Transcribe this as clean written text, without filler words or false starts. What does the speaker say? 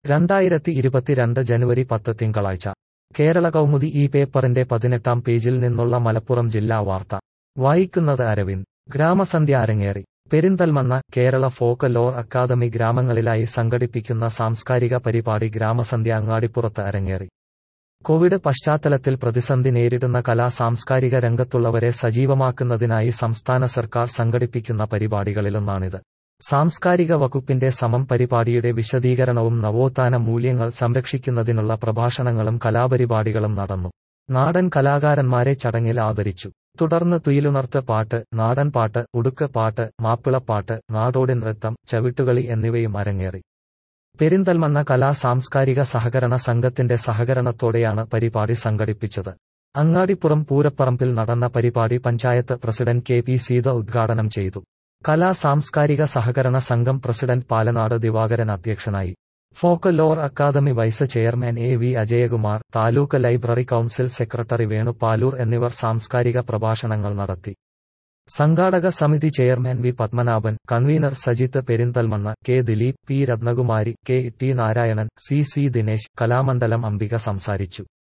2022 ജനുവരി 10 തിങ്കളാഴ്ച കേരള കൗമുദി ഈ പേപ്പറിന്റെ 18-ാം പേജിൽ നിന്നുള്ള മലപ്പുറം ജില്ലാ വാർത്ത വായിക്കുന്നത് അരവിന്ദ്. ഗ്രാമസന്ധ്യ അരങ്ങേറി. Perinthalmanna Kerala folklore academy ഗ്രാമങ്ങളിലായി സംഘടിപ്പിക്കുന്ന സാംസ്കാരിക പരിപാടി ഗ്രാമസന്ധ്യ അങ്ങാടിപ്പുറത്ത് അരങ്ങേറി. കോവിഡ് പശ്ചാത്തലത്തിൽ പ്രതിസന്ധി നേരിടുന്ന കലാ സാംസ്കാരിക രംഗത്തുള്ളവരെ സജീവമാക്കുന്നതിനായി സംസ്ഥാന സർക്കാർ സംഘടിപ്പിക്കുന്ന പരിപാടികളിലൊന്നാണിത്. സാംസ്കാരിക വകുപ്പിന്റെ സമം പരിപാടിയുടെ വിശദീകരണവും നവോത്ഥാന മൂല്യങ്ങൾ സംരക്ഷിക്കുന്നതിനുള്ള പ്രഭാഷണങ്ങളും കലാപരിപാടികളും നടന്നു. നാടൻ കലാകാരന്മാരെ ചടങ്ങിൽ ആദരിച്ചു. തുടർന്ന് തുയിലുണർത്ത് പാട്ട്, നാടൻ പാട്ട്, ഉടുക്ക് പാട്ട്, മാപ്പിളപ്പാട്ട്, നാടോടി നൃത്തം, ചവിട്ടുകളി എന്നിവയും അരങ്ങേറി. പെരിന്തൽമണ്ണ കലാ സാംസ്കാരിക സഹകരണ സംഘത്തിന്റെ സഹകരണത്തോടെയാണ് പരിപാടി സംഘടിപ്പിച്ചത്. അങ്ങാടിപ്പുറം പൂരപ്പറമ്പിൽ നടന്ന പരിപാടി പഞ്ചായത്ത് പ്രസിഡന്റ് കെ.പി. സീത ഉദ്ഘാടനം ചെയ്തു. കലാ സാംസ്കാരിക സഹകരണ സംഘം പ്രസിഡന്റ് പാലനാട് ദിവാകരൻ അധ്യക്ഷനായി. Folklore academy vice chairman A V. Ajayakumar, taluk library council secretary Venu Palur എന്നിവർ സാംസ്കാരിക പ്രഭാഷണങ്ങൾ നടത്തി. സംഘാടക സമിതി chairman V. Padmanabhan, convener Sajith Perinthalmanna, K. Dileep, P. Ratnakumari, K. T. Narayanan, C. Dinesh, Kalamandalam Ambika സംസാരിച്ചു.